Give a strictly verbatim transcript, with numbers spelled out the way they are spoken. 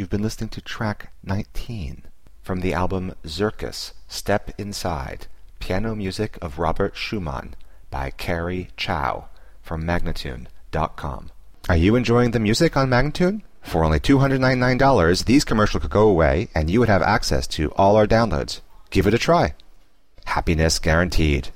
You've been listening to track nineteen from the album Zirkus, Step Inside, piano music of Robert Schumann by Carrie Chow from Magnatune dot com. Are you enjoying the music on Magnatune? For only two hundred ninety-nine dollars, these commercials could go away and you would have access to all our downloads. Give it a try. Happiness guaranteed.